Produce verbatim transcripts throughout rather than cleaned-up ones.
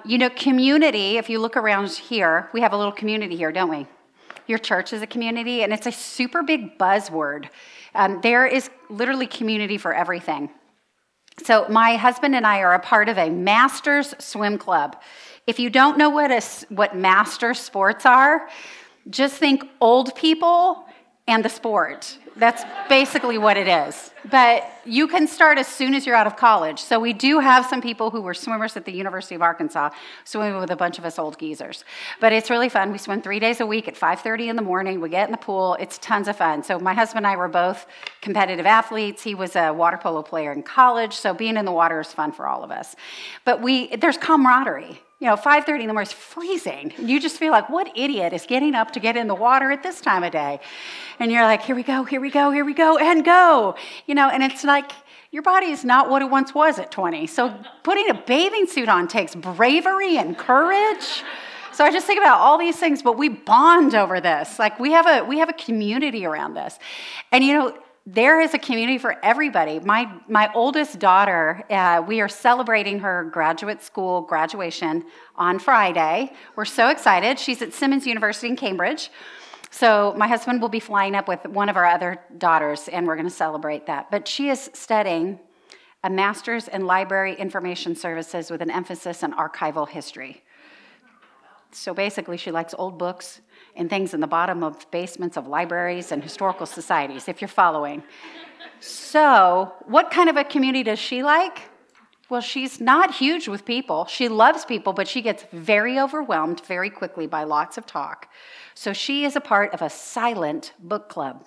you know, community, if you look around here, we have a little community here, don't we? Your church is a community, and it's a super big buzzword. Um, there is literally community for everything. So my husband and I are a part of a Masters Swim Club. If you don't know what a, what master sports are, just think old people and the sport. That's basically what it is. But you can start as soon as you're out of college. So we do have some people who were swimmers at the University of Arkansas swimming with a bunch of us old geezers. But it's really fun. We swim three days a week at five thirty in the morning. We get in the pool. It's tons of fun. So my husband and I were both competitive athletes. He was a water polo player in college. So being in the water is fun for all of us. But we there's camaraderie. You know, five thirty in the morning is freezing. You just feel like, what idiot is getting up to get in the water at this time of day? And you're like, here we go, here we go, here we go, and go. You know, and it's like, your body is not what it once was at twenty. So putting a bathing suit on takes bravery and courage. So I just think about all these things, but we bond over this. Like, we have a we have a community around this. And, you know, there is a community for everybody. My my oldest daughter, uh, we are celebrating her graduate school graduation on Friday. We're so excited. She's at Simmons University in Cambridge. So my husband will be flying up with one of our other daughters, and we're going to celebrate that. But she is studying a master's in library information services with an emphasis on archival history. So basically, she likes old books and things in the bottom of basements of libraries and historical societies, if you're following. So what kind of a community does she like? Well, she's not huge with people. She loves people, but she gets very overwhelmed very quickly by lots of talk. So she is a part of a silent book club.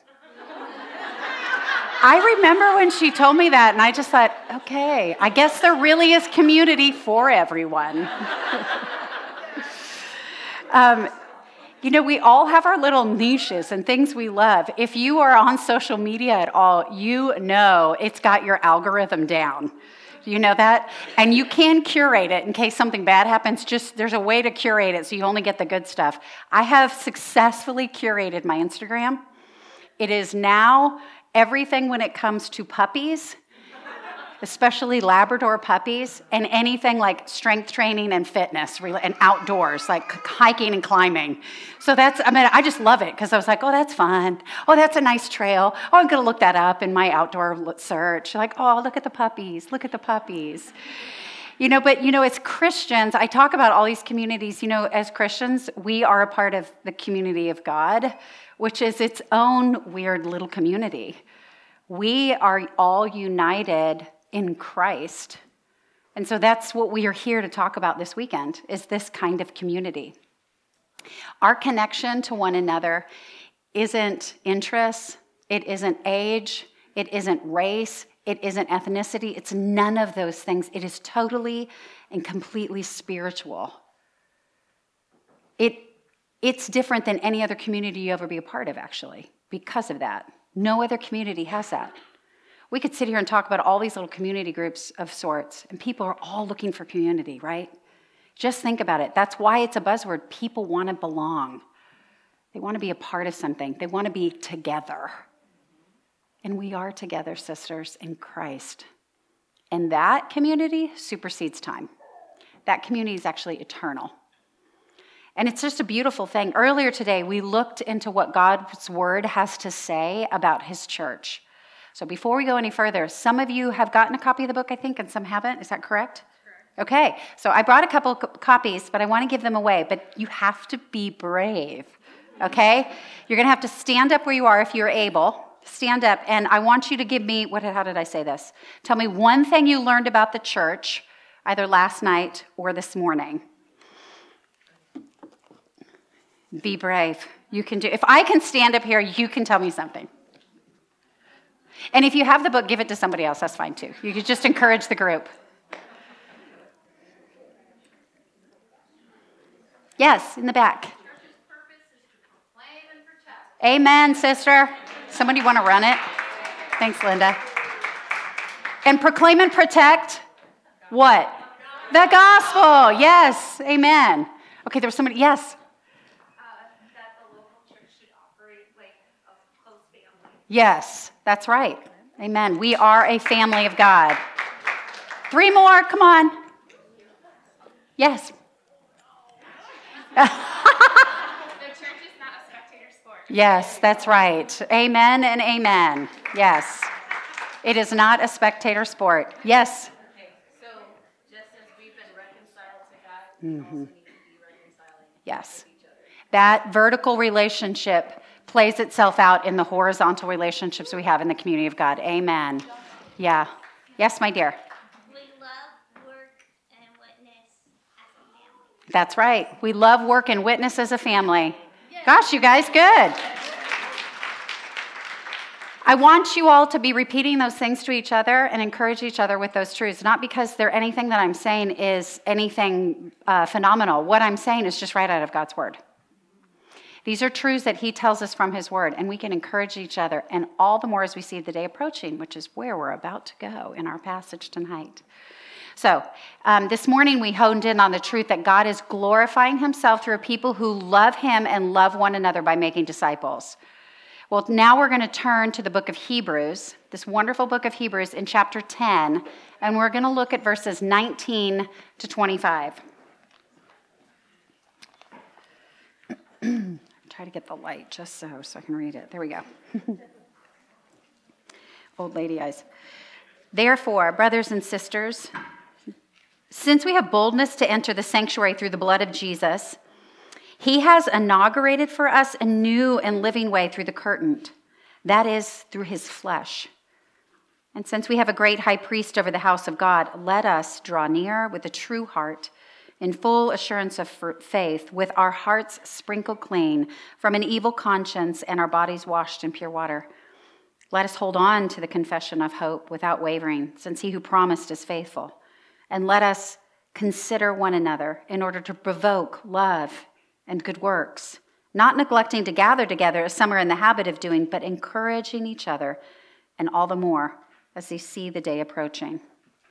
I remember when she told me that, and I just thought, okay, I guess there really is community for everyone. um, You know, we all have our little niches and things we love. If you are on social media at all, you know it's got your algorithm down. You know that? And you can curate it in case something bad happens. Just there's a way to curate it so you only get the good stuff. I have successfully curated my Instagram. It is now everything when it comes to puppies, especially Labrador puppies, and anything like strength training and fitness and outdoors, like hiking and climbing. So that's, I mean, I just love it because I was like, oh, that's fun. Oh, that's a nice trail. Oh, I'm going to look that up in my outdoor search. Like, oh, look at the puppies. Look at the puppies. You know, but, you know, as Christians, I talk about all these communities. You know, as Christians, we are a part of the community of God, which is its own weird little community. We are all united in Christ. And so that's what we are here to talk about this weekend, is this kind of community. Our connection to one another isn't interests, it isn't age, it isn't race, it isn't ethnicity, it's none of those things. It is totally and completely spiritual. It, it's different than any other community you ever be a part of, actually, because of that. No other community has that. We could sit here and talk about all these little community groups of sorts, and people are all looking for community, right? Just think about it. That's why it's a buzzword. People want to belong. They want to be a part of something. They want to be together. And we are together, sisters, in Christ. And that community supersedes time. That community is actually eternal. And it's just a beautiful thing. Earlier today, we looked into what God's word has to say about his church. So before we go any further, some of you have gotten a copy of the book, I think, and some haven't. Is that correct? Correct. Okay. So I brought a couple co- copies, but I want to give them away. But you have to be brave, okay? You're going to have to stand up where you are if you're able. Stand up, and I want you to give me, what? how did I say this? Tell me one thing you learned about the church, either last night or this morning. Be brave. You can do. If I can stand up here, you can tell me something. And if you have the book, give it to somebody else. That's fine, too. You could just encourage the group. Yes, in the back. Church's purpose is to proclaim and protect. Amen, sister. Somebody want to run it? Thanks, Linda. And proclaim and protect what? The gospel. Yes, amen. Okay, there was somebody. Yes. Yes, that's right. Amen. We are a family of God. Three more. Come on. Yes. church is not a spectator sport. Yes, that's right. Amen and amen. Yes. It is not a spectator sport. Yes. Okay, so just as we've been reconciled to God, we Mm-hmm. also need to be reconciling Yes. with each other. That vertical relationship plays itself out in the horizontal relationships we have in the community of God. Amen. Yeah. Yes, my dear. We love, work, and witness as a family. That's right. We love, work, and witness as a family. Gosh, you guys, good. I want you all to be repeating those things to each other and encourage each other with those truths, not because they're anything that I'm saying is anything uh, phenomenal. What I'm saying is just right out of God's word. These are truths that he tells us from his word, and we can encourage each other, and all the more as we see the day approaching, which is where we're about to go in our passage tonight. So um, this morning we honed in on the truth that God is glorifying himself through people who love him and love one another by making disciples. Well, now we're going to turn to the book of Hebrews, this wonderful book of Hebrews in chapter ten, and we're going to look at verses nineteen to twenty-five. Try to get the light just so, so I can read it. There we go. Old lady eyes. Therefore, brothers and sisters, since we have boldness to enter the sanctuary through the blood of Jesus, he has inaugurated for us a new and living way through the curtain, that is, through his flesh. And since we have a great high priest over the house of God, let us draw near with a true heart, in full assurance of faith, with our hearts sprinkled clean from an evil conscience and our bodies washed in pure water. Let us hold on to the confession of hope without wavering, since he who promised is faithful. And let us consider one another in order to provoke love and good works, not neglecting to gather together as some are in the habit of doing, but encouraging each other, and all the more as they see the day approaching.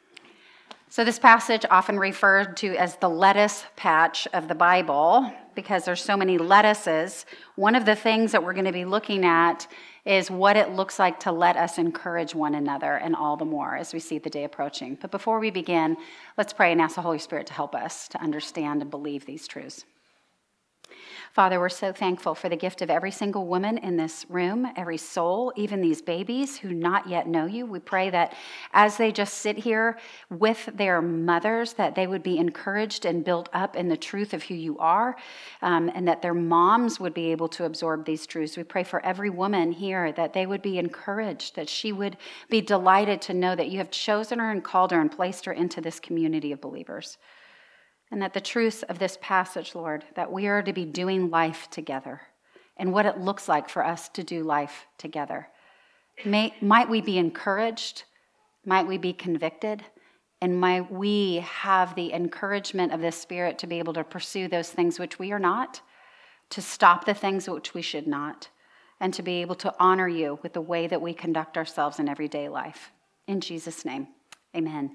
So this passage often referred to as the lettuce patch of the Bible, because there's so many lettuces. One of the things that we're going to be looking at is what it looks like to let us encourage one another, and all the more as we see the day approaching. But before we begin, let's pray and ask the Holy Spirit to help us to understand and believe these truths. Father, we're so thankful for the gift of every single woman in this room, every soul, even these babies who not yet know you. We pray that as they just sit here with their mothers, that they would be encouraged and built up in the truth of who you are, um, and that their moms would be able to absorb these truths. We pray for every woman here that they would be encouraged, that she would be delighted to know that you have chosen her and called her and placed her into this community of believers. And that the truths of this passage, Lord, that we are to be doing life together and what it looks like for us to do life together. May, might we be encouraged? Might we be convicted? And might we have the encouragement of the Spirit to be able to pursue those things which we are not, to stop the things which we should not, and to be able to honor you with the way that we conduct ourselves in everyday life. In Jesus' name, amen.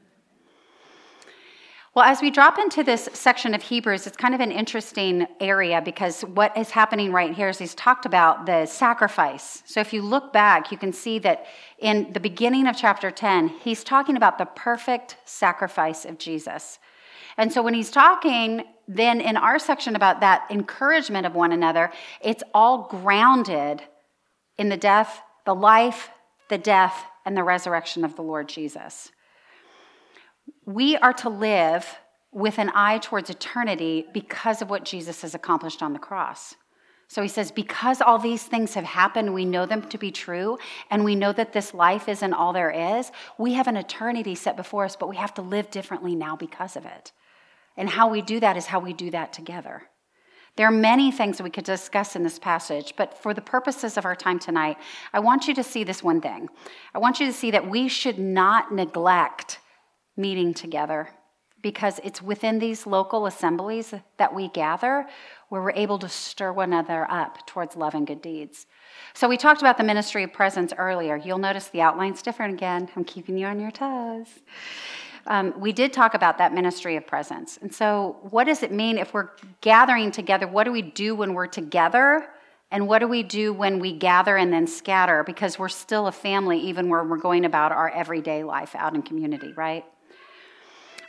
Well, as we drop into this section of Hebrews, it's kind of an interesting area because what is happening right here is he's talked about the sacrifice. So if you look back, you can see that in the beginning of chapter ten, he's talking about the perfect sacrifice of Jesus. And so when he's talking then in our section about that encouragement of one another, it's all grounded in the death, the life, the death, and the resurrection of the Lord Jesus. We are to live with an eye towards eternity because of what Jesus has accomplished on the cross. So he says, because all these things have happened, we know them to be true, and we know that this life isn't all there is. We have an eternity set before us, but we have to live differently now because of it. And how we do that is how we do that together. There are many things that we could discuss in this passage, but for the purposes of our time tonight, I want you to see this one thing. I want you to see that we should not neglect meeting together, because it's within these local assemblies that we gather where we're able to stir one another up towards love and good deeds. So we talked about the ministry of presence earlier. You'll notice the outline's different again. I'm keeping you on your toes. Um, we did talk about that ministry of presence. And so what does it mean if we're gathering together? What do we do when we're together? And what do we do when we gather and then scatter? Because we're still a family even where we're going about our everyday life out in community, right?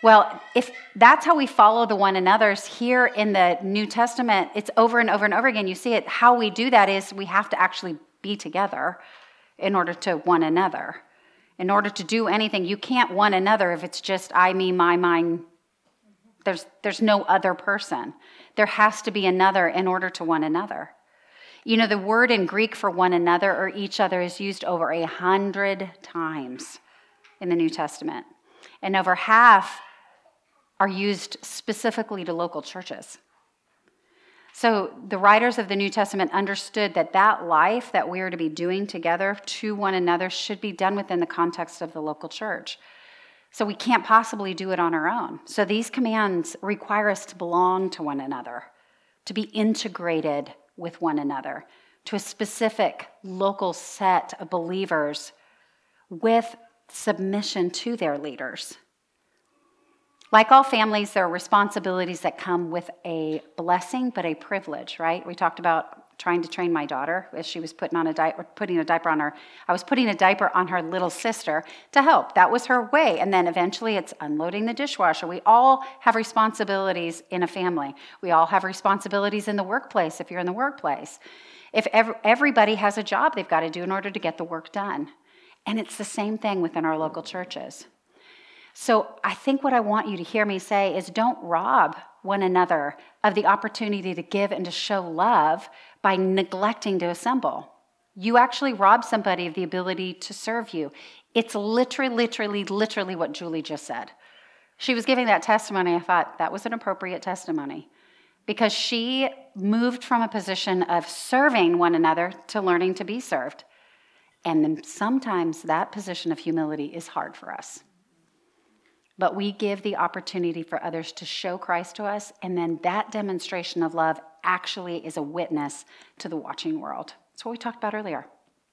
Well, if that's how we follow the one another's here in the New Testament, it's over and over and over again. You see it. How we do that is we have to actually be together in order to one another. In order to do anything, you can't one another if it's just I, me, my, mine. There's, there's no other person. There has to be another in order to one another. You know, the word in Greek for one another or each other is used over a hundred times in the New Testament. And over half are used specifically to local churches. So the writers of the New Testament understood that that life that we are to be doing together to one another should be done within the context of the local church. So we can't possibly do it on our own. So these commands require us to belong to one another, to be integrated with one another, to a specific local set of believers with submission to their leaders. Like all families, there are responsibilities that come with a blessing, but a privilege, right? We talked about trying to train my daughter as she was putting on a diaper, putting a diaper on her. I was putting a diaper on her little sister to help. That was her way. And then eventually it's unloading the dishwasher. We all have responsibilities in a family. We all have responsibilities in the workplace if you're in the workplace. If ev- everybody has a job they've got to do in order to get the work done. And it's the same thing within our local churches. So I think what I want you to hear me say is don't rob one another of the opportunity to give and to show love by neglecting to assemble. You actually rob somebody of the ability to serve you. It's literally, literally, literally what Julie just said. She was giving that testimony. I thought that was an appropriate testimony because she moved from a position of serving one another to learning to be served. And then sometimes that position of humility is hard for us. But we give the opportunity for others to show Christ to us, and then that demonstration of love actually is a witness to the watching world. That's what we talked about earlier.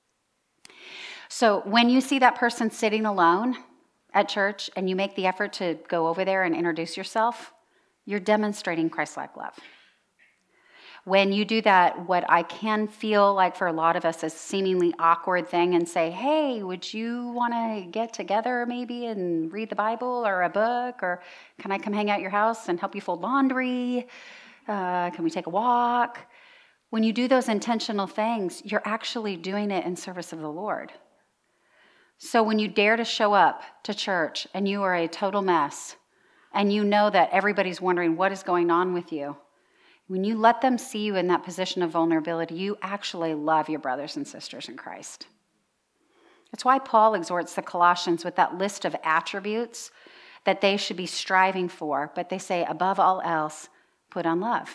So when you see that person sitting alone at church and you make the effort to go over there and introduce yourself, you're demonstrating Christ-like love. When you do that, what I can feel like for a lot of us is seemingly awkward thing and say, hey, would you want to get together maybe and read the Bible or a book? Or can I come hang out at your house and help you fold laundry? Uh, can we take a walk? When you do those intentional things, you're actually doing it in service of the Lord. So when you dare to show up to church and you are a total mess and you know that everybody's wondering what is going on with you, when you let them see you in that position of vulnerability, you actually love your brothers and sisters in Christ. That's why Paul exhorts the Colossians with that list of attributes that they should be striving for, but they say, above all else, put on love.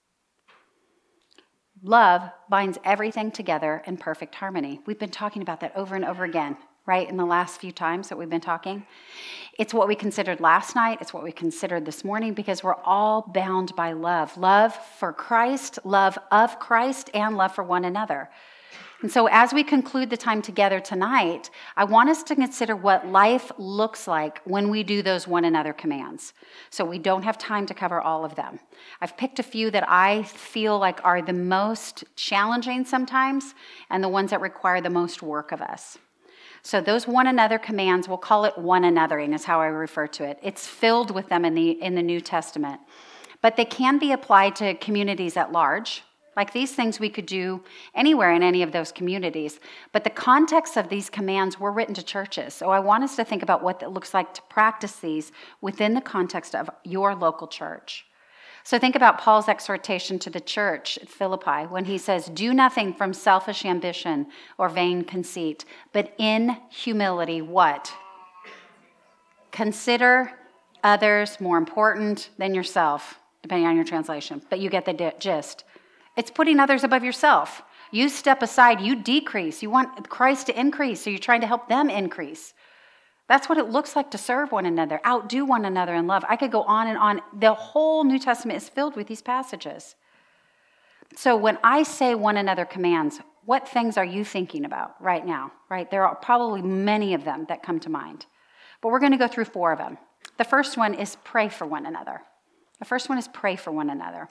Love binds everything together in perfect harmony. We've been talking about that over and over again, right, in the last few times that we've been talking. It's what we considered last night. It's what we considered this morning because we're all bound by love. Love for Christ, love of Christ, and love for one another. And so as we conclude the time together tonight, I want us to consider what life looks like when we do those one another commands. So we don't have time to cover all of them. I've picked a few that I feel like are the most challenging sometimes and the ones that require the most work of us. So those one another commands, we'll call it one anothering is how I refer to it. It's filled with them in the in the New Testament. But they can be applied to communities at large. Like these things we could do anywhere in any of those communities. But the context of these commands were written to churches. So I want us to think about what it looks like to practice these within the context of your local church. So think about Paul's exhortation to the church at Philippi when he says, do nothing from selfish ambition or vain conceit, but in humility, what? Consider others more important than yourself, depending on your translation, but you get the gist. It's putting others above yourself. You step aside, you decrease. You want Christ to increase, so you're trying to help them increase. That's what it looks like to serve one another, outdo one another in love. I could go on and on. The whole New Testament is filled with these passages. So when I say one another commands, what things are you thinking about right now? Right? There are probably many of them that come to mind. But we're going to go through four of them. The first one is pray for one another. The first one is pray for one another.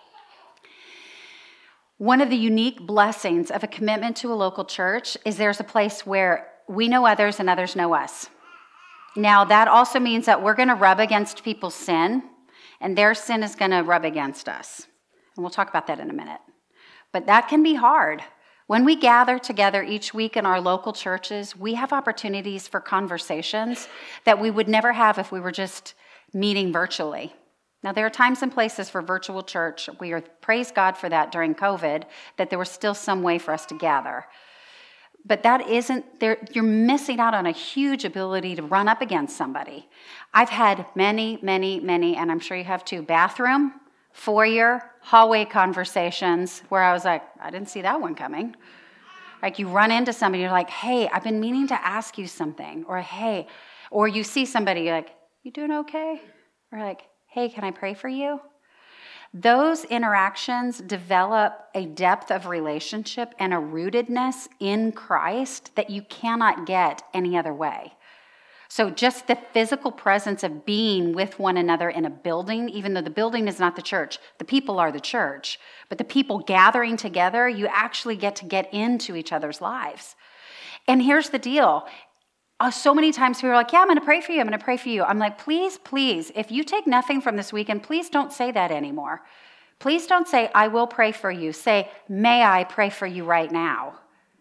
One of the unique blessings of a commitment to a local church is there's a place where we know others and others know us. Now, that also means that we're going to rub against people's sin, and their sin is going to rub against us. And we'll talk about that in a minute. But that can be hard. When we gather together each week in our local churches, we have opportunities for conversations that we would never have if we were just meeting virtually. Now, there are times and places for virtual church. We are, praise God for that during COVID, that there was still some way for us to gather. But that isn't, there. You're missing out on a huge ability to run up against somebody. I've had many, many, many, and I'm sure you have too, bathroom, foyer, hallway conversations where I was like, I didn't see that one coming. Like you run into somebody, you're like, hey, I've been meaning to ask you something. Or hey, or you see somebody, you're like, you doing okay? Or like, hey, can I pray for you? Those interactions develop a depth of relationship and a rootedness in Christ that you cannot get any other way. So just the physical presence of being with one another in a building, even though the building is not the church, the people are the church, but the people gathering together, you actually get to get into each other's lives. And here's the deal. Uh, so many times people are like, yeah, I'm going to pray for you. I'm going to pray for you. I'm like, please, please, if you take nothing from this weekend, please don't say that anymore. Please don't say, I will pray for you. Say, may I pray for you right now?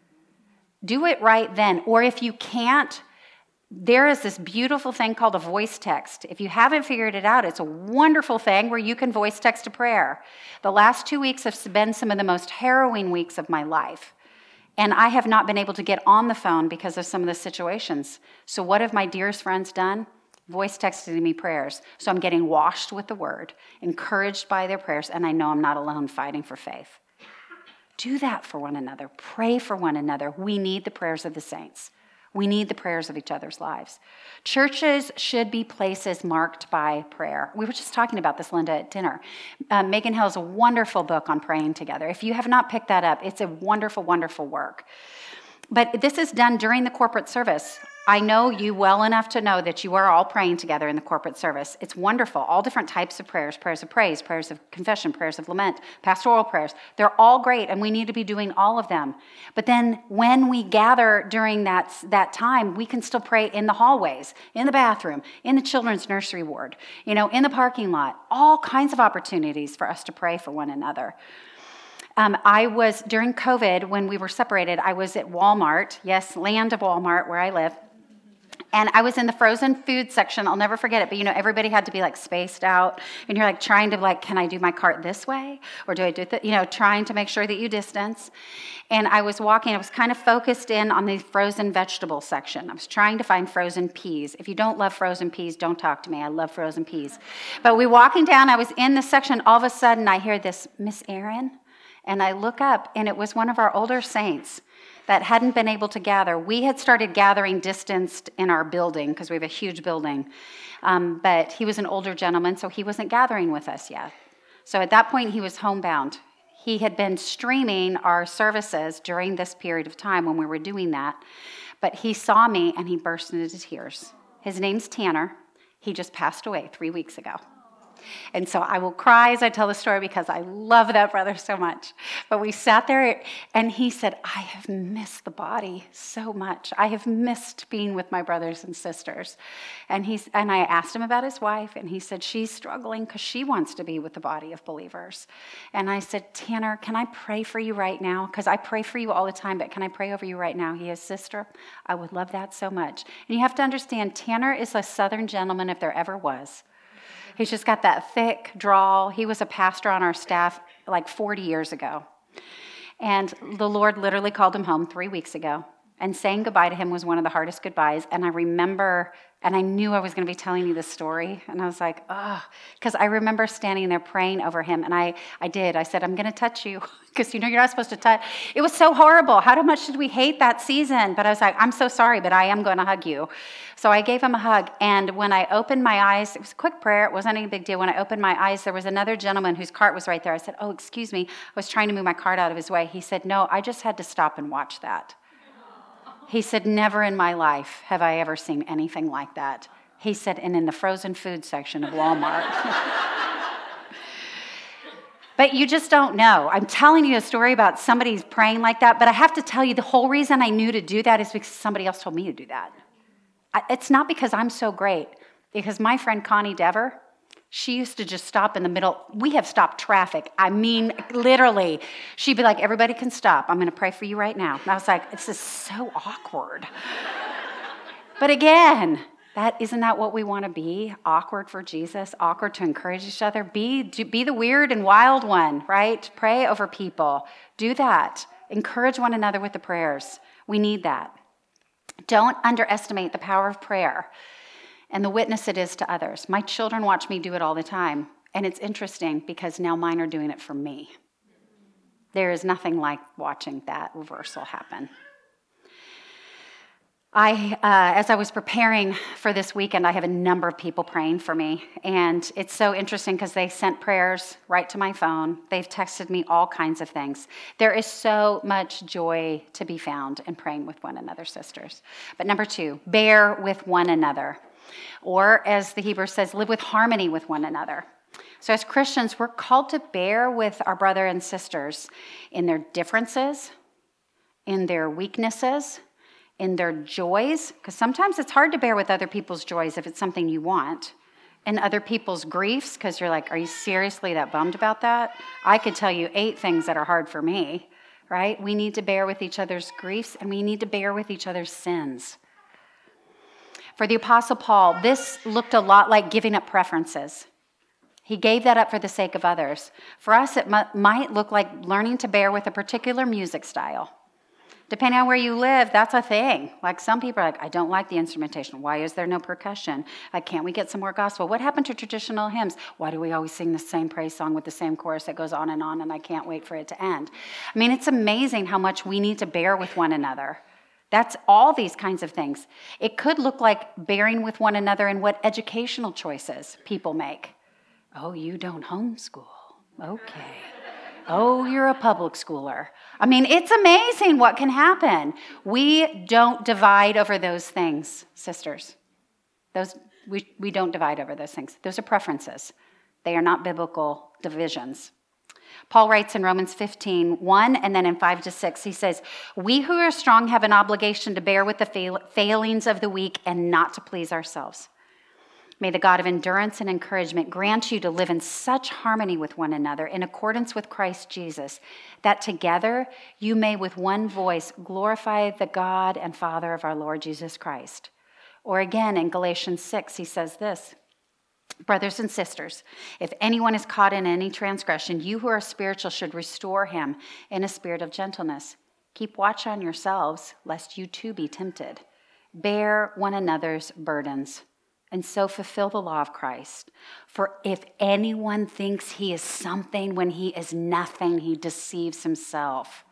Do it right then. Or if you can't, there is this beautiful thing called a voice text. If you haven't figured it out, it's a wonderful thing where you can voice text a prayer. The last two weeks have been some of the most harrowing weeks of my life. And I have not been able to get on the phone because of some of the situations. So what have my dearest friends done? Voice texted me prayers. So I'm getting washed with the word, encouraged by their prayers, and I know I'm not alone fighting for faith. Do that for one another. Pray for one another. We need the prayers of the saints. We need the prayers of each other's lives. Churches should be places marked by prayer. We were just talking about this, Linda, at dinner. Uh, Megan Hill has a wonderful book on praying together. If you have not picked that up, it's a wonderful, wonderful work. But this is done during the corporate service. I know you well enough to know that you are all praying together in the corporate service. It's wonderful. All different types of prayers, prayers of praise, prayers of confession, prayers of lament, pastoral prayers. They're all great, and we need to be doing all of them. But then when we gather during that, that time, we can still pray in the hallways, in the bathroom, in the children's nursery ward, you know, in the parking lot. All kinds of opportunities for us to pray for one another. Um, I was, during COVID, when we were separated, I was at Walmart, yes, land of Walmart, where I live. And I was in the frozen food section. I'll never forget it. But, you know, everybody had to be, like, spaced out. And you're, like, trying to, like, can I do my cart this way? Or do I do it, you know, trying to make sure that you distance. And I was walking. I was kind of focused in on the frozen vegetable section. I was trying to find frozen peas. If you don't love frozen peas, don't talk to me. I love frozen peas. But we walking down. I was in the section. All of a sudden, I hear this, Miss Aaron. And I look up, and it was one of our older saints that hadn't been able to gather. We had started gathering distanced in our building because we have a huge building. Um, but he was an older gentleman, so he wasn't gathering with us yet. So at that point, he was homebound. He had been streaming our services during this period of time when we were doing that. But he saw me, and he burst into tears. His name's Tanner. He just passed away three weeks ago. And so I will cry as I tell the story because I love that brother so much. But we sat there, and he said, I have missed the body so much. I have missed being with my brothers and sisters. And he's and I asked him about his wife, and he said, she's struggling because she wants to be with the body of believers. And I said, Tanner, can I pray for you right now? Because I pray for you all the time, but can I pray over you right now? He is, sister, I would love that so much. And you have to understand, Tanner is a Southern gentleman if there ever was. He's just got that thick drawl. He was a pastor on our staff like forty years ago. And the Lord literally called him home three weeks ago. And saying goodbye to him was one of the hardest goodbyes. And I remember, and I knew I was going to be telling you this story. And I was like, oh, because I remember standing there praying over him. And I, I did. I said, I'm going to touch you. Because, you know, you're not supposed to touch. It was so horrible. How much did we hate that season? But I was like, I'm so sorry, but I am going to hug you. So I gave him a hug. And when I opened my eyes, it was a quick prayer. It wasn't any big deal. When I opened my eyes, there was another gentleman whose cart was right there. I said, oh, excuse me. I was trying to move my cart out of his way. He said, no, I just had to stop and watch that. He said, never in my life have I ever seen anything like that. He said, and in the frozen food section of Walmart. But you just don't know. I'm telling you a story about somebody's praying like that, but I have to tell you the whole reason I knew to do that is because somebody else told me to do that. It's not because I'm so great, because my friend Connie Dever, she used to just stop in the middle. We have stopped traffic. I mean, literally. She'd be like, everybody can stop. I'm going to pray for you right now. And I was like, this is so awkward. But again, that isn't that what we want to be? Awkward for Jesus, awkward to encourage each other. Be, be the weird and wild one, right? Pray over people. Do that. Encourage one another with the prayers. We need that. Don't underestimate the power of prayer and the witness it is to others. My children watch me do it all the time, and it's interesting because now mine are doing it for me. There is nothing like watching that reversal happen. I, uh, as I was preparing for this weekend, I have a number of people praying for me, and it's so interesting because they sent prayers right to my phone. They've texted me all kinds of things. There is so much joy to be found in praying with one another, sisters. But number two, bear with one another, or as the Hebrew says, live with harmony with one another. So as Christians, we're called to bear with our brother and sisters in their differences, in their weaknesses, in their joys, because sometimes it's hard to bear with other people's joys if it's something you want, and other people's griefs, because you're like, are you seriously that bummed about that? I could tell you eight things that are hard for me, right? We need to bear with each other's griefs, and we need to bear with each other's sins. For the Apostle Paul, this looked a lot like giving up preferences. He gave that up for the sake of others. For us, it m- might look like learning to bear with a particular music style. Depending on where you live, that's a thing. Like some people are like, I don't like the instrumentation. Why is there no percussion? Like, can't we get some more gospel? What happened to traditional hymns? Why do we always sing the same praise song with the same chorus that goes on and on, and I can't wait for it to end? I mean, it's amazing how much we need to bear with one another. That's all these kinds of things. It could look like bearing with one another in what educational choices people make. Oh, you don't homeschool. Okay. Oh, you're a public schooler. I mean, it's amazing what can happen. We don't divide over those things, sisters. Those we, we don't divide over those things. Those are preferences. They are not biblical divisions. Paul writes in Romans fifteen, one, and then in five to six, he says, we who are strong have an obligation to bear with the fail- failings of the weak and not to please ourselves. May the God of endurance and encouragement grant you to live in such harmony with one another in accordance with Christ Jesus, that together you may with one voice glorify the God and Father of our Lord Jesus Christ. Or again, in Galatians six, he says this, brothers and sisters, if anyone is caught in any transgression, you who are spiritual should restore him in a spirit of gentleness. Keep watch on yourselves, lest you too be tempted. Bear one another's burdens, and so fulfill the law of Christ. For if anyone thinks he is something when he is nothing, he deceives himself.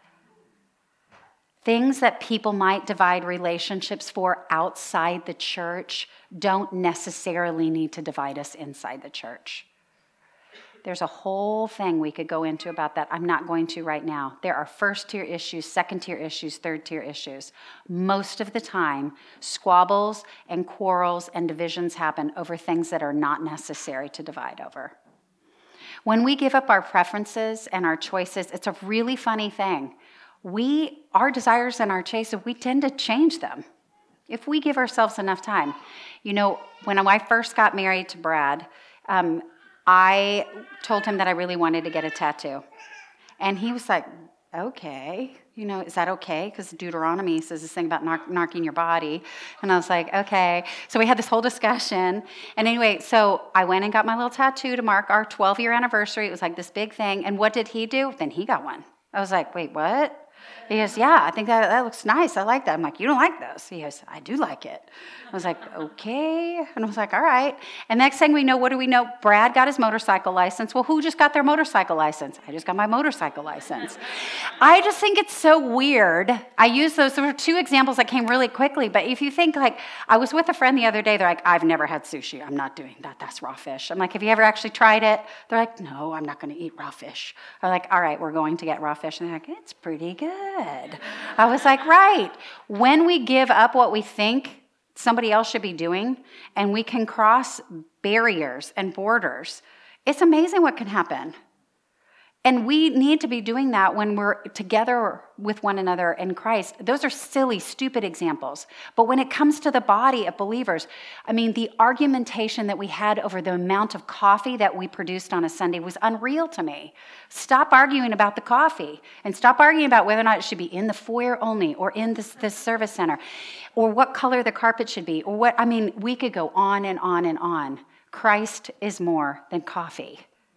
Things that people might divide relationships for outside the church don't necessarily need to divide us inside the church. There's a whole thing we could go into about that. I'm not going to right now. There are first-tier issues, second-tier issues, third-tier issues. Most of the time, squabbles and quarrels and divisions happen over things that are not necessary to divide over. When we give up our preferences and our choices, it's a really funny thing. We, our desires and our chases, we tend to change them if we give ourselves enough time. You know, when I first got married to Brad, um, I told him that I really wanted to get a tattoo. And he was like, okay, you know, is that okay? Because Deuteronomy says this thing about narc- narking your body. And I was like, okay. So we had this whole discussion. And anyway, so I went and got my little tattoo to mark our twelve-year anniversary. It was like this big thing. And what did he do? Then he got one. I was like, wait, what? He goes, yeah, I think that, that looks nice. I like that. I'm like, you don't like those? He goes, I do like it. I was like, okay. And I was like, all right. And next thing we know, what do we know? Brad got his motorcycle license. Well, who just got their motorcycle license? I just got my motorcycle license. I just think it's so weird. I use those. There were two examples that came really quickly. But if you think, like, I was with a friend the other day. They're like, I've never had sushi. I'm not doing that. That's raw fish. I'm like, have you ever actually tried it? They're like, no, I'm not going to eat raw fish. I'm like, all right, we're going to get raw fish. And they're like, it's pretty good. I was like, right. When we give up what we think somebody else should be doing, and we can cross barriers and borders, it's amazing what can happen. And we need to be doing that when we're together with one another in Christ. Those are silly, stupid examples. But when it comes to the body of believers, I mean, the argumentation that we had over the amount of coffee that we produced on a Sunday was unreal to me. Stop arguing about the coffee and stop arguing about whether or not it should be in the foyer only or in this, this service center or what color the carpet should be or what, I mean, we could go on and on and on. Christ is more than coffee.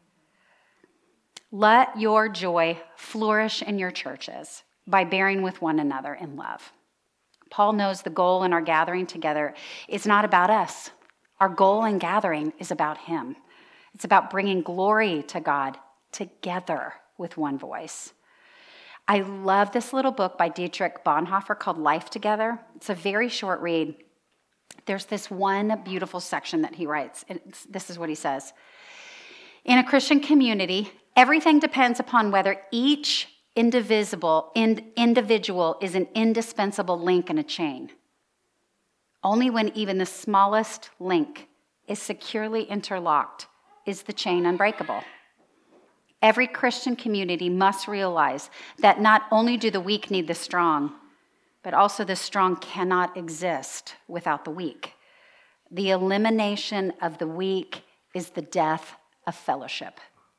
Let your joy flourish in your churches by bearing with one another in love. Paul knows the goal in our gathering together is not about us. Our goal in gathering is about him. It's about bringing glory to God together with one voice. I love this little book by Dietrich Bonhoeffer called Life Together. It's a very short read. There's this one beautiful section that he writes. And this is what he says. In a Christian community, everything depends upon whether each indivisible in, individual is an indispensable link in a chain. Only when even the smallest link is securely interlocked is the chain unbreakable. Every Christian community must realize that not only do the weak need the strong, but also the strong cannot exist without the weak. The elimination of the weak is the death of fellowship.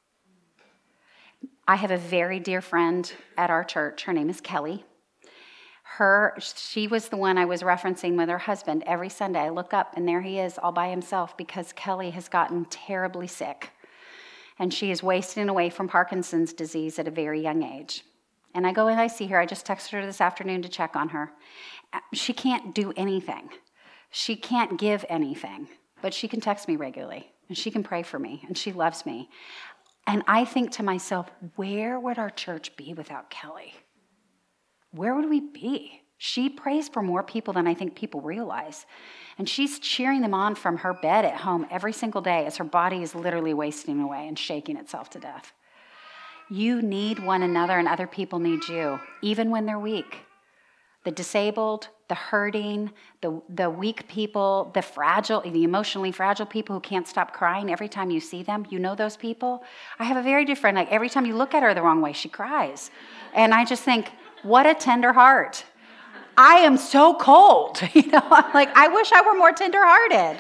I have a very dear friend at our church. Her name is Kelly. Her, she was the one I was referencing with her husband. Every Sunday I look up and there he is all by himself because Kelly has gotten terribly sick. And she is wasting away from Parkinson's disease at a very young age. And I go and I see her. I just texted her this afternoon to check on her. She can't do anything. She can't give anything. But she can text me regularly. And she can pray for me. And she loves me. And I think to myself, where would our church be without Kelly? Where would we be? She prays for more people than I think people realize. And she's cheering them on from her bed at home every single day as her body is literally wasting away and shaking itself to death. You need one another and other people need you, even when they're weak. The disabled, the hurting, the, the weak people, the fragile, the emotionally fragile people who can't stop crying every time you see them. You know those people? I have a very dear friend, like every time you look at her the wrong way, she cries. And I just think, what a tender heart. I am so cold. You know, I'm like, I wish I were more tenderhearted.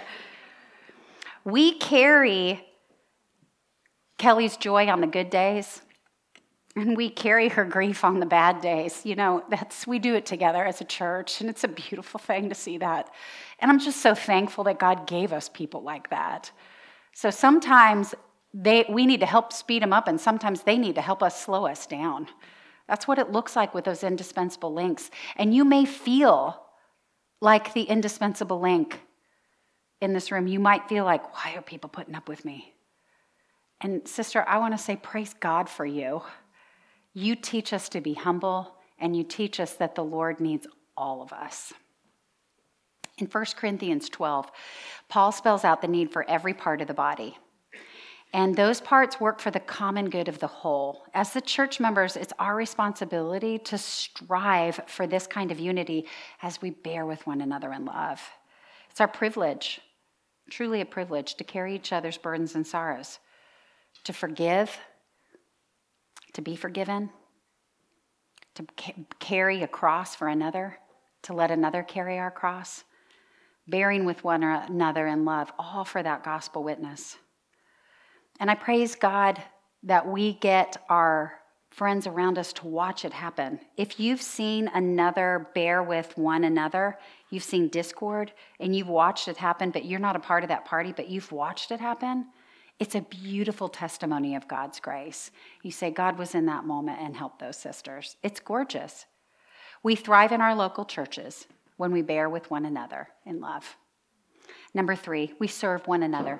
We carry Kelly's joy on the good days. And we carry her grief on the bad days. You know, that's we do it together as a church, and it's a beautiful thing to see that. And I'm just so thankful that God gave us people like that. So sometimes they we need to help speed them up, and sometimes they need to help us slow us down. That's what it looks like with those indispensable links. And you may feel like the indispensable link in this room. You might feel like, why are people putting up with me? And sister, I want to say praise God for you. You teach us to be humble, and you teach us that the Lord needs all of us. In First Corinthians twelve, Paul spells out the need for every part of the body. And those parts work for the common good of the whole. As the church members, it's our responsibility to strive for this kind of unity as we bear with one another in love. It's our privilege, truly a privilege, to carry each other's burdens and sorrows, to forgive, to be forgiven, to ca- carry a cross for another, to let another carry our cross, bearing with one another in love, all for that gospel witness. And I praise God that we get our friends around us to watch it happen. If you've seen another bear with one another, you've seen discord, and you've watched it happen, but you're not a part of that party, but you've watched it happen, it's a beautiful testimony of God's grace. You say, God was in that moment and helped those sisters. It's gorgeous. We thrive in our local churches when we bear with one another in love. Number three, we serve one another.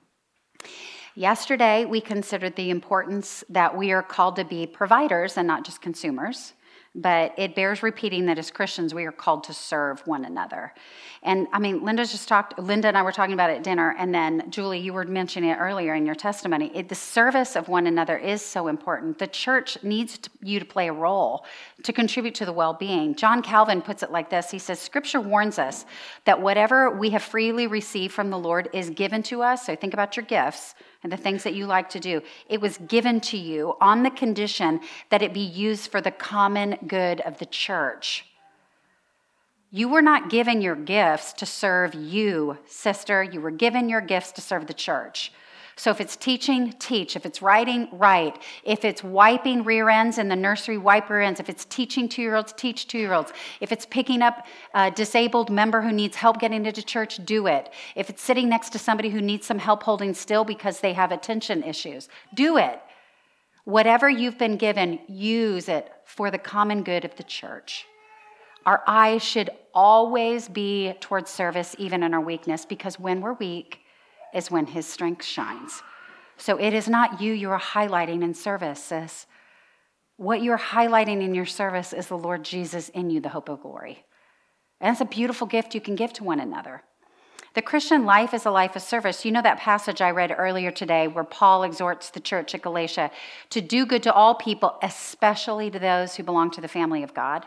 Yesterday, we considered the importance that we are called to be providers and not just consumers. But it bears repeating that as Christians, we are called to serve one another. And I mean, Linda just talked, Linda and I were talking about it at dinner, and then Julie, you were mentioning it earlier in your testimony. It, the service of one another is so important. The church needs to, you to play a role to contribute to the well-being. John Calvin puts it like this. He says, Scripture warns us that whatever we have freely received from the Lord is given to us, so think about your gifts, and the things that you like to do. It was given to you on the condition that it be used for the common good of the church. You were not given your gifts to serve you, sister. You were given your gifts to serve the church. So if it's teaching, teach. If it's writing, write. If it's wiping rear ends in the nursery, wipe rear ends. If it's teaching two-year-olds, teach two-year-olds. If it's picking up a disabled member who needs help getting into church, do it. If it's sitting next to somebody who needs some help holding still because they have attention issues, do it. Whatever you've been given, use it for the common good of the church. Our eyes should always be towards service, even in our weakness, because when we're weak, is when his strength shines. So it is not you you're highlighting in service, sis. What you're highlighting in your service is the Lord Jesus in you, the hope of glory. And it's a beautiful gift you can give to one another. The Christian life is a life of service. You know that passage I read earlier today where Paul exhorts the church at Galatia to do good to all people, especially to those who belong to the family of God.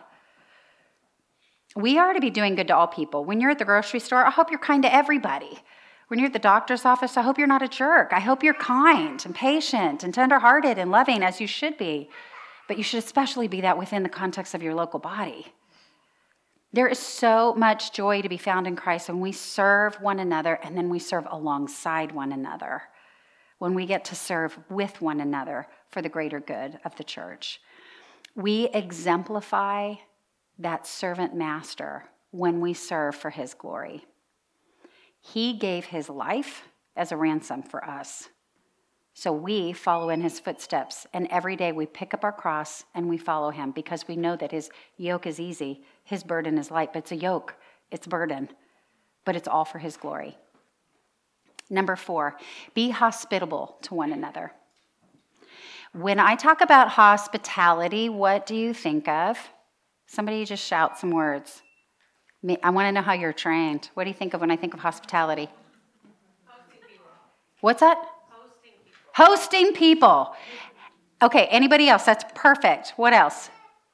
We are to be doing good to all people. When you're at the grocery store, I hope you're kind to everybody. When you're at the doctor's office, I hope you're not a jerk. I hope you're kind and patient and tenderhearted and loving as you should be. But you should especially be that within the context of your local body. There is so much joy to be found in Christ when we serve one another and then we serve alongside one another. When we get to serve with one another for the greater good of the church. We exemplify that servant master when we serve for his glory. He gave his life as a ransom for us. So we follow in his footsteps, and every day we pick up our cross and we follow him because we know that his yoke is easy, his burden is light, but it's a yoke, it's burden, but it's all for his glory. Number four, be hospitable to one another. When I talk about hospitality, what do you think of? Somebody just shout some words. I want to know how you're trained. What do you think of when I think of hospitality? Hosting people. What's that? Hosting people. Hosting people. Okay, anybody else? That's perfect. What else?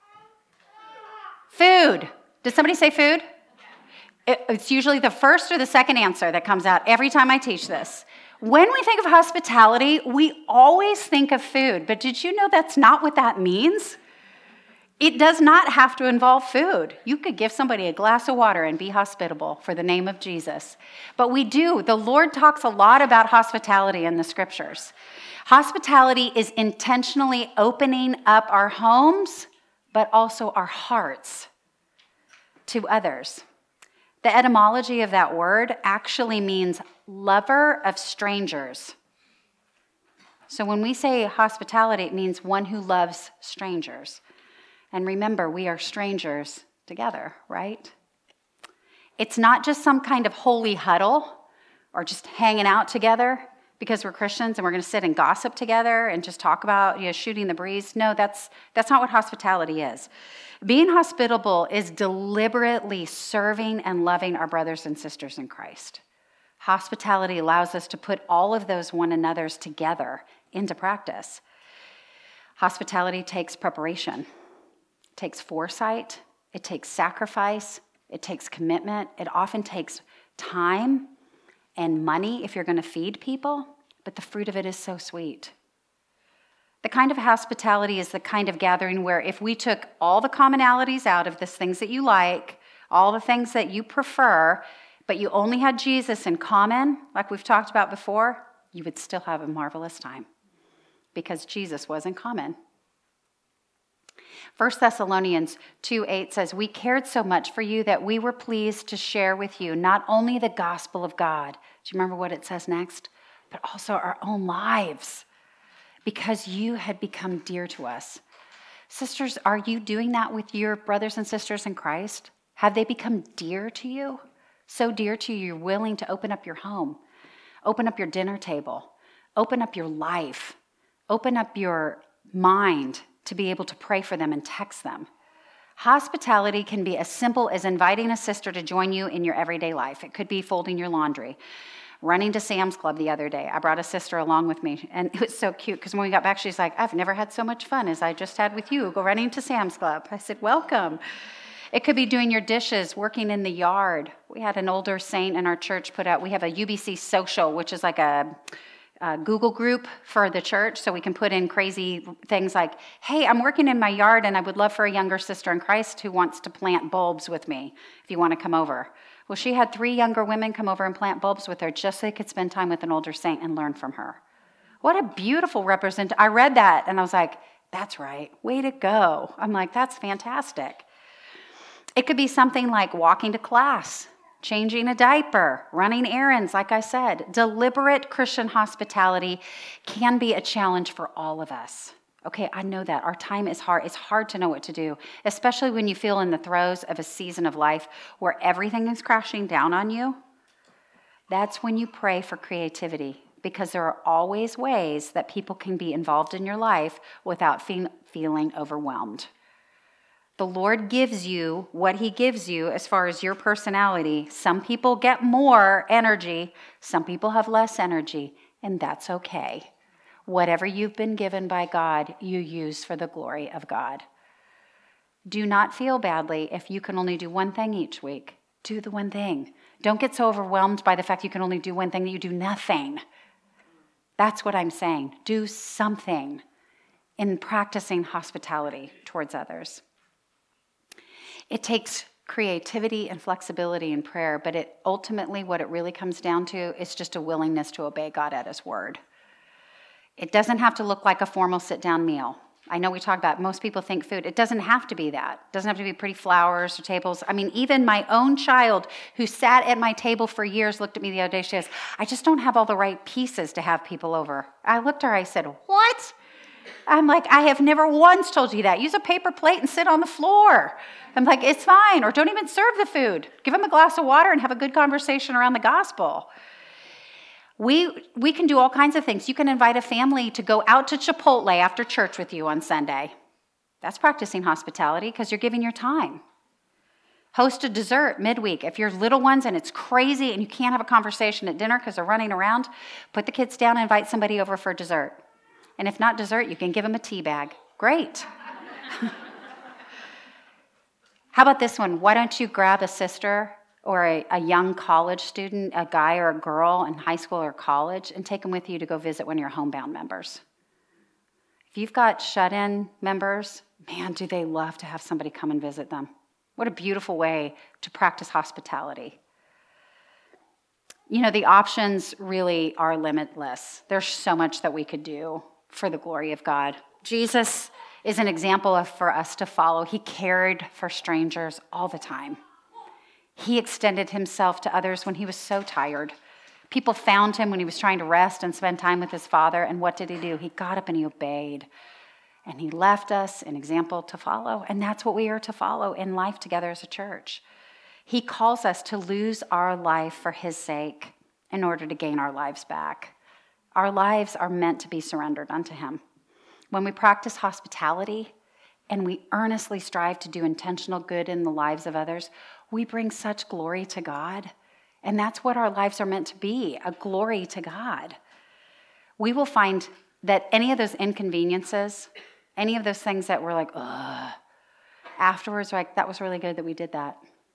Food. Did somebody say food? It, it's usually the first or the second answer that comes out every time I teach this. When we think of hospitality, we always think of food. But did you know that's not what that means? It does not have to involve food. You could give somebody a glass of water and be hospitable for the name of Jesus. But we do. The Lord talks a lot about hospitality in the scriptures. Hospitality is intentionally opening up our homes, but also our hearts to others. The etymology of that word actually means lover of strangers. So when we say hospitality, it means one who loves strangers. And remember, we are strangers together, right? It's not just some kind of holy huddle or just hanging out together because we're Christians and we're going to sit and gossip together and just talk about, you know, shooting the breeze. No, that's that's not what hospitality is. Being hospitable is deliberately serving and loving our brothers and sisters in Christ. Hospitality allows us to put all of those one another's together into practice. Hospitality takes preparation. It takes foresight, it takes sacrifice, it takes commitment, it often takes time and money if you're going to feed people, but the fruit of it is so sweet. The kind of hospitality is the kind of gathering where if we took all the commonalities out of this things that you like, all the things that you prefer, but you only had Jesus in common, like we've talked about before, you would still have a marvelous time because Jesus was in common. First Thessalonians two eight says, "We cared so much for you that we were pleased to share with you not only the gospel of God," do you remember what it says next? "But also our own lives, because you had become dear to us." Sisters, are you doing that with your brothers and sisters in Christ? Have they become dear to you? So dear to you, you're willing to open up your home, open up your dinner table, open up your life, open up your mind to be able to pray for them and text them. Hospitality can be as simple as inviting a sister to join you in your everyday life. It could be folding your laundry, running to Sam's Club the other day. I brought a sister along with me, and it was so cute because when we got back, she's like, "I've never had so much fun as I just had with you, go running to Sam's Club." I said, "Welcome." It could be doing your dishes, working in the yard. We had an older saint in our church put out, we have a U B C social, which is like a uh, Google group for the church, so we can put in crazy things like, hey, I'm working in my yard and I would love for a younger sister in Christ who wants to plant bulbs with me if you want to come over. Well, she had three younger women come over and plant bulbs with her just so they could spend time with an older saint and learn from her. What a beautiful represent. I read that and I was like, that's right. Way to go. I'm like, that's fantastic. It could be something like walking to class, changing a diaper, running errands, like I said. Deliberate Christian hospitality can be a challenge for all of us. Okay, I know that. Our time is hard. It's hard to know what to do, especially when you feel in the throes of a season of life where everything is crashing down on you. That's when you pray for creativity, because there are always ways that people can be involved in your life without fe- feeling overwhelmed. The Lord gives you what he gives you as far as your personality. Some people get more energy. Some people have less energy, and that's okay. Whatever you've been given by God, you use for the glory of God. Do not feel badly if you can only do one thing each week. Do the one thing. Don't get so overwhelmed by the fact you can only do one thing that you do nothing. That's what I'm saying. Do something in practicing hospitality towards others. It takes creativity and flexibility in prayer, but it ultimately what it really comes down to is just a willingness to obey God at his word. It doesn't have to look like a formal sit-down meal. I know we talk about, most people think food. It doesn't have to be that. It doesn't have to be pretty flowers or tables. I mean, even my own child who sat at my table for years looked at me the other day. She says, I just don't have all the right pieces to have people over. I looked at her, I said, what? I'm like, I have never once told you that. Use a paper plate and sit on the floor. I'm like, it's fine. Or don't even serve the food. Give them a glass of water and have a good conversation around the gospel. We we can do all kinds of things. You can invite a family to go out to Chipotle after church with you on Sunday. That's practicing hospitality because you're giving your time. Host a dessert midweek. If you're little ones and it's crazy and you can't have a conversation at dinner because they're running around, put the kids down and invite somebody over for dessert. And if not dessert, you can give them a tea bag. Great. How about this one? Why don't you grab a sister or a, a young college student, a guy or a girl in high school or college, and take them with you to go visit one of your homebound members? If you've got shut-in members, man, do they love to have somebody come and visit them. What a beautiful way to practice hospitality. You know, the options really are limitless. There's so much that we could do for the glory of God. Jesus is an example of, for us to follow. He cared for strangers all the time. He extended himself to others when he was so tired. People found him when he was trying to rest and spend time with his Father, and what did he do? He got up and he obeyed. And he left us an example to follow, and that's what we are to follow in life together as a church. He calls us to lose our life for his sake in order to gain our lives back. Our lives are meant to be surrendered unto him. When we practice hospitality and we earnestly strive to do intentional good in the lives of others, we bring such glory to God. And that's what our lives are meant to be, a glory to God. We will find that any of those inconveniences, any of those things that we're like, ugh, afterwards, we're like, that was really good that we did that.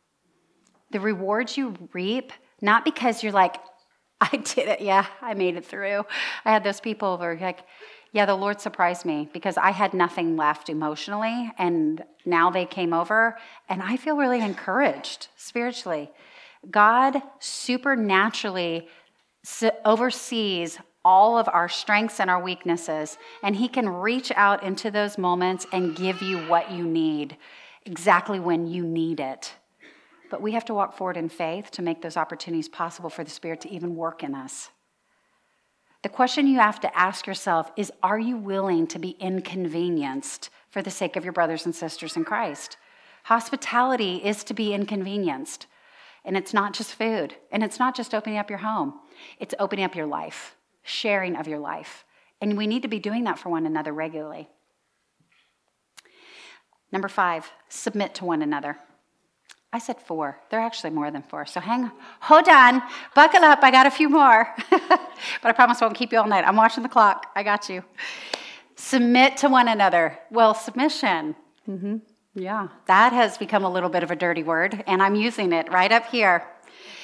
The rewards you reap, not because you're like, I did it, yeah, I made it through. I had those people over like, yeah, the Lord surprised me because I had nothing left emotionally, and now they came over, and I feel really encouraged spiritually. God supernaturally oversees all of our strengths and our weaknesses, and he can reach out into those moments and give you what you need, exactly when you need it. But we have to walk forward in faith to make those opportunities possible for the Spirit to even work in us. The question you have to ask yourself is, are you willing to be inconvenienced for the sake of your brothers and sisters in Christ? Hospitality is to be inconvenienced. And it's not just food. And it's not just opening up your home. It's opening up your life, sharing of your life. And we need to be doing that for one another regularly. Number five, submit to one another. I said four. They're actually more than four. So hang on. Hold on. Buckle up. I got a few more. But I promise I won't keep you all night. I'm watching the clock. I got you. Submit to one another. Well, submission. Mm-hmm. Yeah, that has become a little bit of a dirty word, and I'm using it right up here.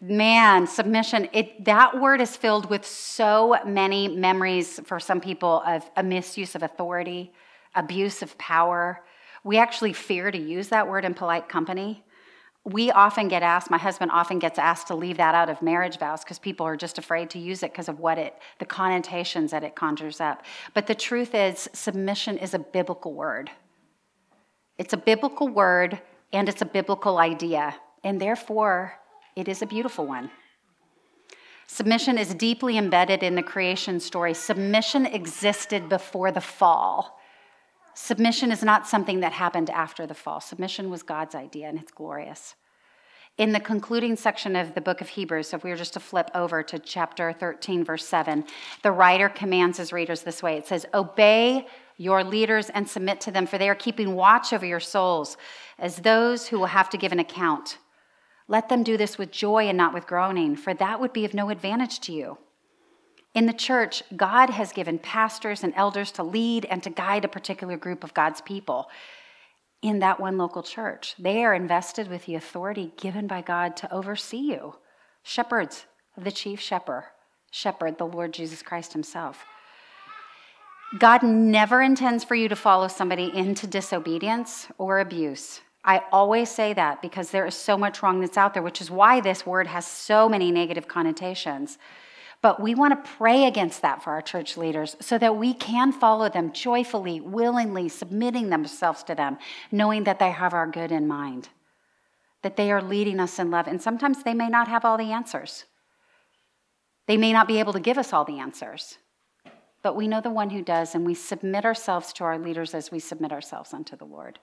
Man, submission, it, that word is filled with so many memories for some people of a misuse of authority, abuse of power. We actually fear to use that word in polite company. We often get asked, my husband often gets asked to leave that out of marriage vows because people are just afraid to use it because of what it, the connotations that it conjures up. But the truth is, submission is a biblical word. It's a biblical word and it's a biblical idea, and therefore, it is a beautiful one. Submission is deeply embedded in the creation story. Submission existed before the fall. Submission is not something that happened after the fall. Submission was God's idea, and it's glorious. In the concluding section of the book of Hebrews, so if we were just to flip over to chapter thirteen, verse seven, the writer commands his readers this way. It says, "Obey your leaders and submit to them, for they are keeping watch over your souls as those who will have to give an account. Let them do this with joy and not with groaning, for that would be of no advantage to you." In the church, God has given pastors and elders to lead and to guide a particular group of God's people in that one local church. They are invested with the authority given by God to oversee you. Shepherds of the chief shepherd, shepherd, the Lord Jesus Christ himself. God never intends for you to follow somebody into disobedience or abuse. I always say that because there is so much wrong that's out there, which is why this word has so many negative connotations. But we want to pray against that for our church leaders so that we can follow them joyfully, willingly, submitting themselves to them, knowing that they have our good in mind, that they are leading us in love. And sometimes they may not have all the answers. They may not be able to give us all the answers. But we know the one who does, and we submit ourselves to our leaders as we submit ourselves unto the Lord.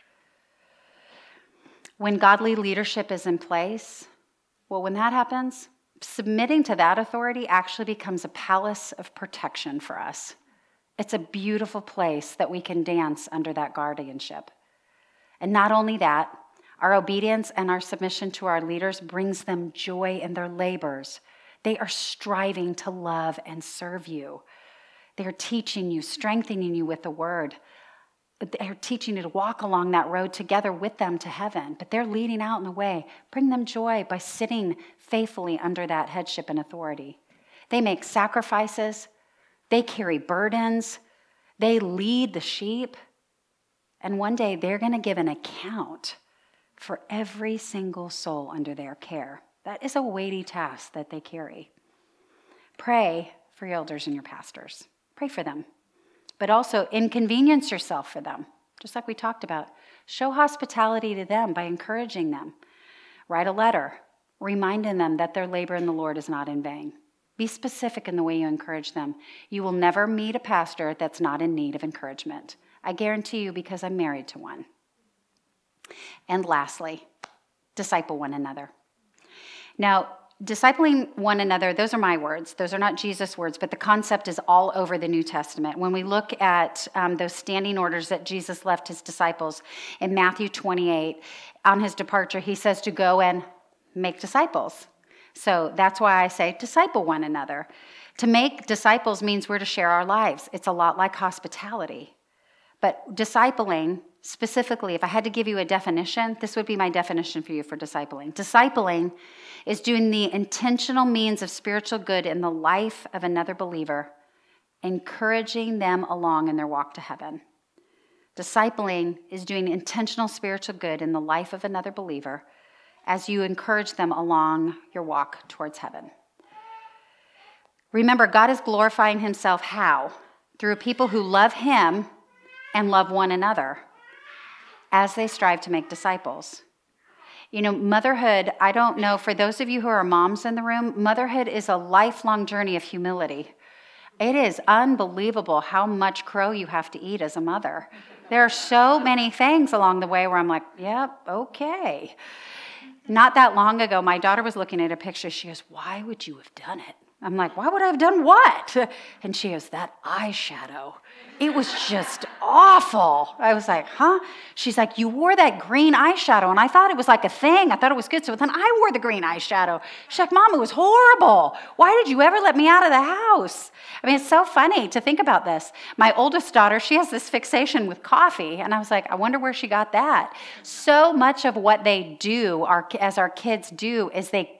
When godly leadership is in place, well, when that happens, submitting to that authority actually becomes a palace of protection for us. It's a beautiful place that we can dance under that guardianship. And not only that, our obedience and our submission to our leaders brings them joy in their labors. They are striving to love and serve you. They are teaching you, strengthening you with the word. They're teaching you to walk along that road together with them to heaven, but they're leading out in the way. Bring them joy by sitting faithfully under that headship and authority. They make sacrifices. They carry burdens. They lead the sheep. And one day they're going to give an account for every single soul under their care. That is a weighty task that they carry. Pray for your elders and your pastors. Pray for them. But also inconvenience yourself for them, just like we talked about. Show hospitality to them by encouraging them. Write a letter, reminding them that their labor in the Lord is not in vain. Be specific in the way you encourage them. You will never meet a pastor that's not in need of encouragement. I guarantee you, because I'm married to one. And lastly, disciple one another. Now, discipling one another, those are my words. Those are not Jesus' words, but the concept is all over the New Testament. When we look at um, those standing orders that Jesus left his disciples in Matthew twenty-eight, on his departure, he says to go and make disciples. So that's why I say disciple one another. To make disciples means we're to share our lives. It's a lot like hospitality. But discipling, specifically, if I had to give you a definition, this would be my definition for you for discipling. Discipling is doing the intentional means of spiritual good in the life of another believer, encouraging them along in their walk to heaven. Discipling is doing intentional spiritual good in the life of another believer as you encourage them along your walk towards heaven. Remember, God is glorifying himself how? Through people who love him and love one another as they strive to make disciples. You know, motherhood, I don't know, for those of you who are moms in the room, motherhood is a lifelong journey of humility. It is unbelievable how much crow you have to eat as a mother. There are so many things along the way where I'm like, yep, okay. Not that long ago, my daughter was looking at a picture. She goes, why would you have done it? I'm like, why would I have done what? And she goes, that eyeshadow. It was just awful. I was like, huh? She's like, you wore that green eyeshadow, and I thought it was like a thing. I thought it was good. So then I wore the green eyeshadow. She's like, Mom, it was horrible. Why did you ever let me out of the house? I mean, it's so funny to think about this. My oldest daughter, she has this fixation with coffee, and I was like, I wonder where she got that. So much of what they do, our, as our kids do, is they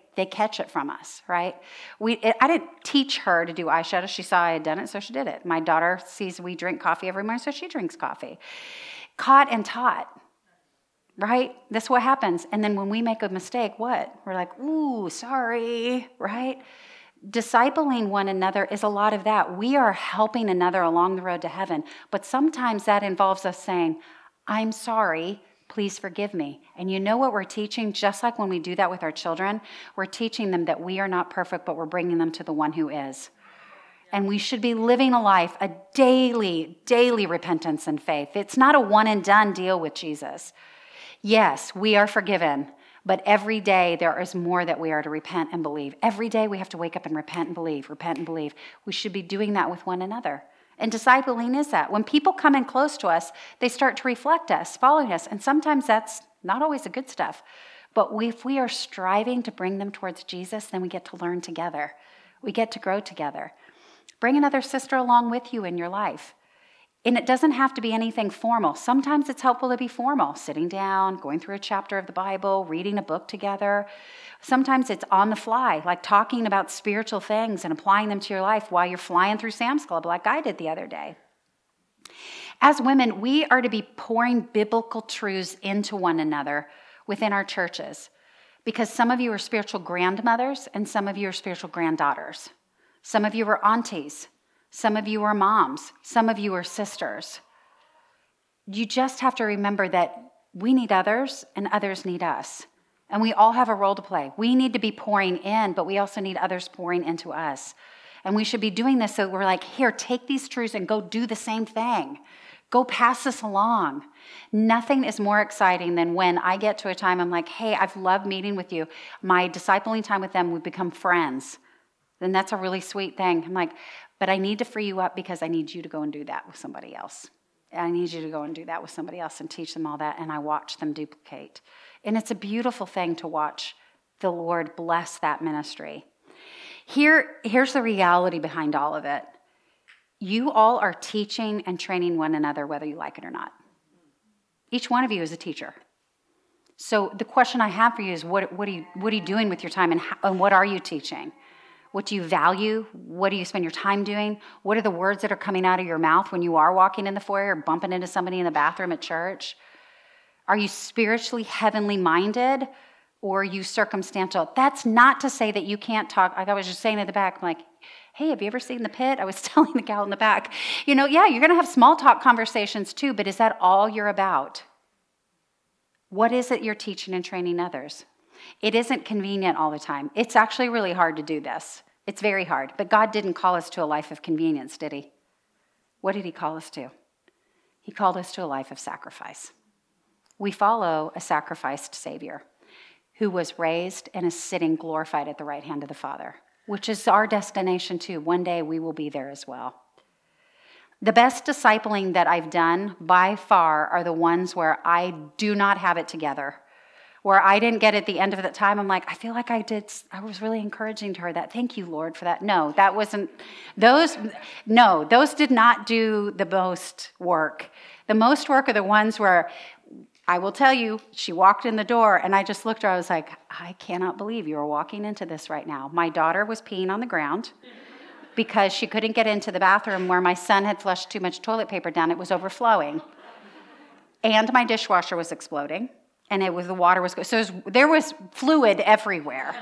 they catch it from us, right? We it, I didn't teach her to do eyeshadow. She saw I had done it, so she did it. My daughter sees we drink coffee every morning, so she drinks coffee. Caught and taught, right? That's what happens. And then when we make a mistake, what? We're like, ooh, sorry, right? Discipling one another is a lot of that. We are helping another along the road to heaven, but sometimes that involves us saying, I'm sorry, please forgive me. And you know what we're teaching? Just like when we do that with our children, we're teaching them that we are not perfect, but we're bringing them to the one who is. And we should be living a life, a daily, daily repentance and faith. It's not a one and done deal with Jesus. Yes, we are forgiven, but every day there is more that we are to repent and believe. Every day we have to wake up and repent and believe, repent and believe. We should be doing that with one another. And discipling is that. When people come in close to us, they start to reflect us, following us. And sometimes that's not always the good stuff. But we, if we are striving to bring them towards Jesus, then we get to learn together. We get to grow together. Bring another sister along with you in your life. And it doesn't have to be anything formal. Sometimes it's helpful to be formal, sitting down, going through a chapter of the Bible, reading a book together. Sometimes it's on the fly, like talking about spiritual things and applying them to your life while you're flying through Sam's Club like I did the other day. As women, we are to be pouring biblical truths into one another within our churches, because some of you are spiritual grandmothers and some of you are spiritual granddaughters. Some of you are aunties. Some of you are moms. Some of you are sisters. You just have to remember that we need others and others need us. And we all have a role to play. We need to be pouring in, but we also need others pouring into us. And we should be doing this so we're like, here, take these truths and go do the same thing. Go pass this along. Nothing is more exciting than when I get to a time I'm like, hey, I've loved meeting with you. My discipling time with them, we've become friends. Then that's a really sweet thing. I'm like, but I need to free you up because I need you to go and do that with somebody else. I need you to go and do that with somebody else and teach them all that. And I watch them duplicate. And it's a beautiful thing to watch the Lord bless that ministry. Here, here's the reality behind all of it. You all are teaching and training one another, whether you like it or not. Each one of you is a teacher. So the question I have for you is, what, what, are, you, what are you doing with your time, and, how, and what are you teaching? What do you value? What do you spend your time doing? What are the words that are coming out of your mouth when you are walking in the foyer or bumping into somebody in the bathroom at church? Are you spiritually heavenly minded, or are you circumstantial? That's not to say that you can't talk. Like I was just saying at the back, I'm like, hey, have you ever seen The Pit? I was telling the gal in the back, you know, yeah, you're going to have small talk conversations too, but is that all you're about? What is it you're teaching and training others? It isn't convenient all the time. It's actually really hard to do this. It's very hard. But God didn't call us to a life of convenience, did he? What did he call us to? He called us to a life of sacrifice. We follow a sacrificed Savior who was raised and is sitting glorified at the right hand of the Father, which is our destination too. One day we will be there as well. The best discipling that I've done by far are the ones where I do not have it together. Where I didn't get at the end of that time, I'm like, I feel like I did, I was really encouraging to her that, thank you, Lord, for that. No, that wasn't, those, no, those did not do the most work. The most work are the ones where, I will tell you, she walked in the door, and I just looked at her, I was like, I cannot believe you are walking into this right now. My daughter was peeing on the ground because she couldn't get into the bathroom where my son had flushed too much toilet paper down. It was overflowing. And my dishwasher was exploding. And it was the water was so it was, there was fluid everywhere.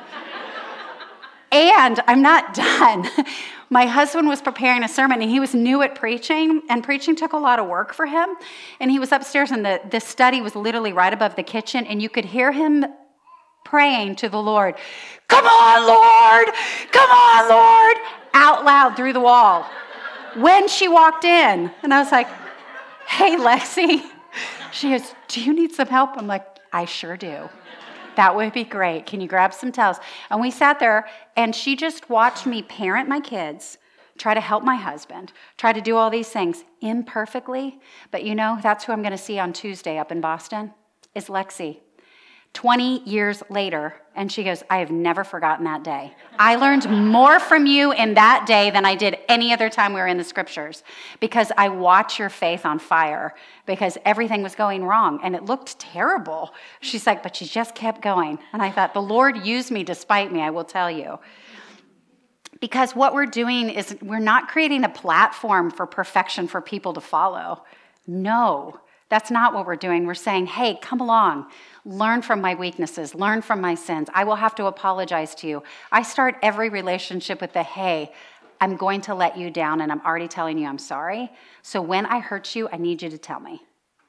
And I'm not done. My husband was preparing a sermon, and he was new at preaching, and preaching took a lot of work for him. And he was upstairs, and the, the study was literally right above the kitchen, and you could hear him praying to the Lord, "Come on, Lord! Come on, Lord!" out loud through the wall when she walked in. And I was like, "Hey, Lexi." She goes, "Do you need some help?" I'm like, I sure do. That would be great. Can you grab some towels? And we sat there, and she just watched me parent my kids, try to help my husband, try to do all these things imperfectly. But you know, that's who I'm going to see on Tuesday up in Boston, is Lexi. twenty years later, and she goes, I have never forgotten that day. I learned more from you in that day than I did any other time we were in the scriptures, because I watched your faith on fire, because everything was going wrong, and it looked terrible. She's like, but she just kept going. And I thought, the Lord used me despite me, I will tell you. Because what we're doing is we're not creating a platform for perfection for people to follow. No, that's not what we're doing. We're saying, hey, come along. Learn from my weaknesses. Learn from my sins. I will have to apologize to you. I start every relationship with the, hey, I'm going to let you down, and I'm already telling you I'm sorry. So when I hurt you, I need you to tell me.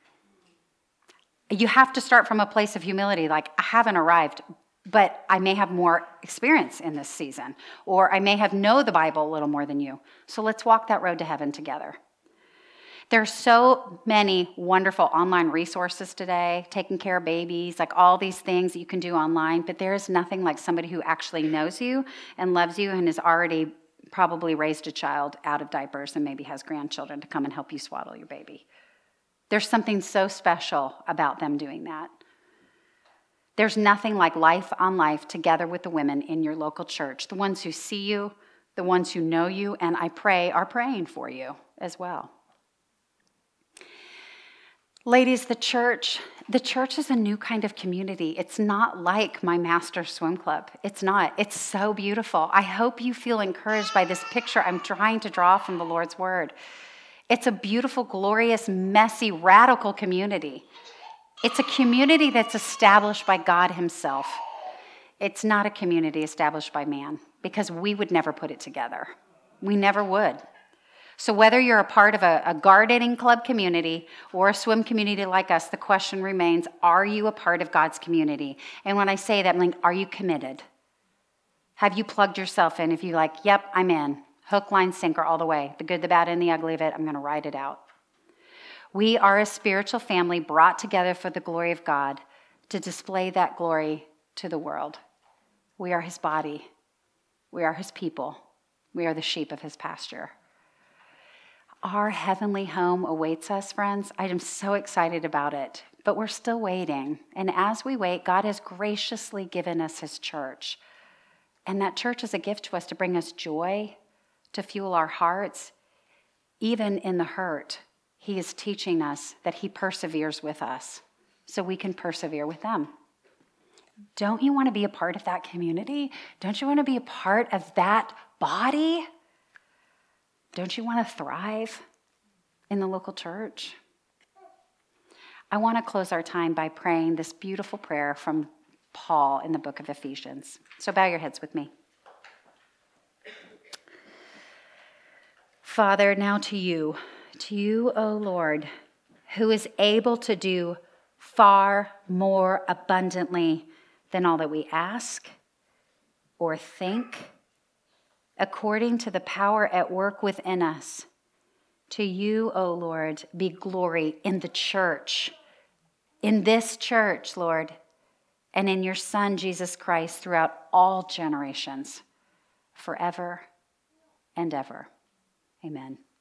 You have to start from a place of humility, like, I haven't arrived, but I may have more experience in this season, or I may have know the Bible a little more than you. So let's walk that road to heaven together. There are so many wonderful online resources today, taking care of babies, like all these things that you can do online, but there is nothing like somebody who actually knows you and loves you and has already probably raised a child out of diapers and maybe has grandchildren to come and help you swaddle your baby. There's something so special about them doing that. There's nothing like life on life together with the women in your local church, the ones who see you, the ones who know you, and I pray are praying for you as well. Ladies, the church, the church is a new kind of community. It's not like my master swim club. It's not. It's so beautiful. I hope you feel encouraged by this picture I'm trying to draw from the Lord's word. It's a beautiful, glorious, messy, radical community. It's a community that's established by God himself. It's not a community established by man, because we would never put it together. We never would. So whether you're a part of a, a gardening club community or a swim community like us, the question remains, are you a part of God's community? And when I say that, I'm like, are you committed? Have you plugged yourself in? If you're like, yep, I'm in. Hook, line, sinker, all the way. The good, the bad, and the ugly of it, I'm going to ride it out. We are a spiritual family brought together for the glory of God to display that glory to the world. We are his body. We are his people. We are the sheep of his pasture. Our heavenly home awaits us, friends. I am so excited about it, but we're still waiting. And as we wait, God has graciously given us his church. And that church is a gift to us to bring us joy, to fuel our hearts. Even in the hurt, he is teaching us that he perseveres with us so we can persevere with them. Don't you want to be a part of that community? Don't you want to be a part of that body? Don't you want to thrive in the local church? I want to close our time by praying this beautiful prayer from Paul in the book of Ephesians. So bow your heads with me. Father, now to you, to you, O Lord, who is able to do far more abundantly than all that we ask or think, according to the power at work within us. To you, O Lord, be glory in the church, in this church, Lord, and in your Son, Jesus Christ, throughout all generations, forever and ever. Amen.